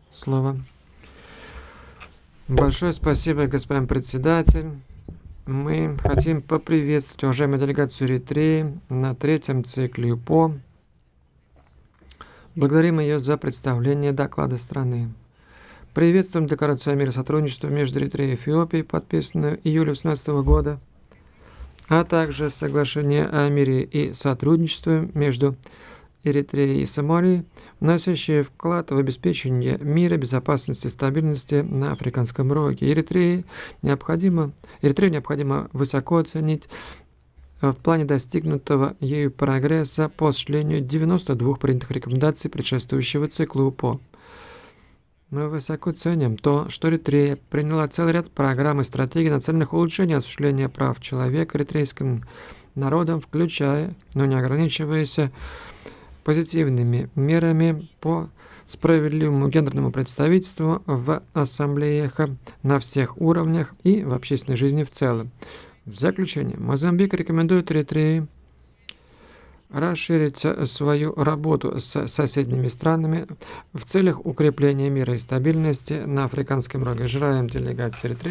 слово. Большое спасибо, господин председатель. Мы хотим поприветствовать уважаемую делегацию Эритреи на третьем цикле ЮПО. Благодарим ее за представление доклада страны. Приветствуем декларацию о мире сотрудничества между Эритреей и Эфиопией, подписанную в июле 2018 года, а также соглашение о мире и сотрудничестве между Эритреей и Сомалией, вносящие вклад в обеспечение мира, безопасности и стабильности на Африканском роге. Эритрею необходимо высоко оценить в плане достигнутого ею прогресса по осуществлению 92 принятых рекомендаций предшествующего циклу УПО. Мы высоко ценим то, что Эритрея приняла целый ряд программ и стратегий, нацеленных на улучшение осуществления прав человека эритрейским народом, включая, но не ограничиваясь позитивными мерами по справедливому гендерному представительству в ассамблеях на всех уровнях и в общественной жизни в целом. В заключение, Мозамбик рекомендует Эритрее расширить свою работу с соседними странами в целях укрепления мира и стабильности на Африканском роге. Желаем делегации Эритреи